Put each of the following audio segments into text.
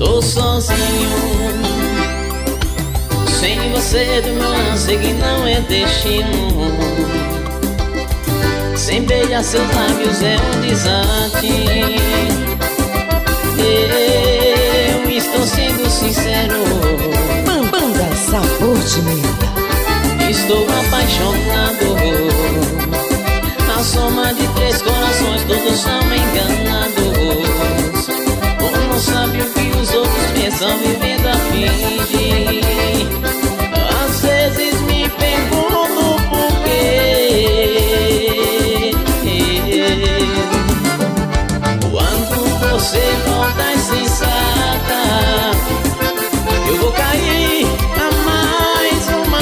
Tô sozinho, sem você do meu lado, sei que não é destino. Sem beijar seus lábios é um desastre. Eu estou sendo sincero, Banda Sabor de Menta. estou apaixonado. A soma de três corações, todos são enganados. Não sabe o que os outros pensam, vivendo a fingir. Às vezes me pergunto por quê. Quando você volta insensata, eu vou cair a mais uma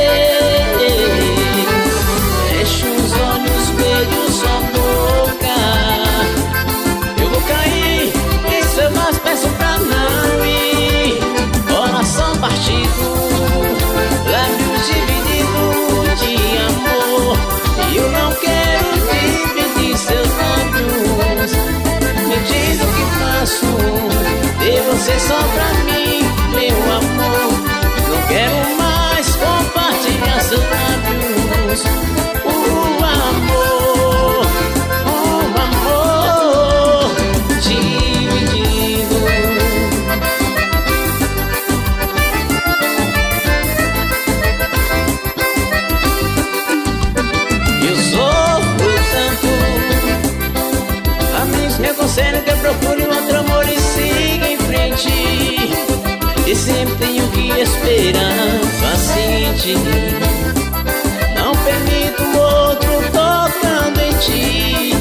vez. Fecho os olhos, beijo sua boca. Eu vou cair em seus peço pra não ir. Coração partido, lábios divididos de amor. E eu não quero dividir seus lábios. Me diz o que faço, ter você só pra mim, meu amor. Não quero mais compartilhar seus lábios. O amor dividido. Eu sofro tanto, amigos me aconselham que eu procure um outro amor e siga em frente. E sempre tenho que esperar paciente. Não permito o outro tocando em ti.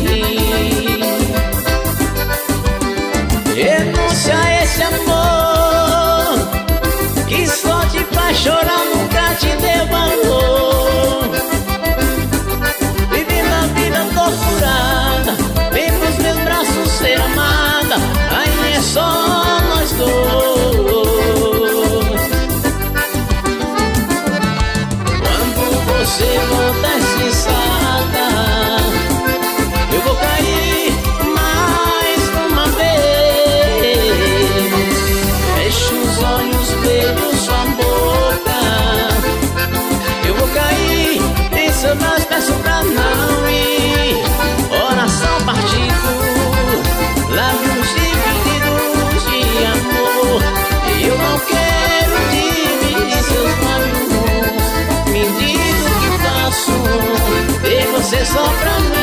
Renúncia a esse amor que só te faz chorar, nunca te deu valor. Vivendo a vida torturada, vem pros meus braços ser amada. Aí é só nós dois. Quando você volta insensata, eu vou cair mais uma vez. Fecho os olhos, beijo sua boca. Eu vou cair em seus braços, peço pra não ir. Coração partido, lábios divididos de amor. Eu não quero dividir seus lábios. Me diz o que faço, ter você só pra mim.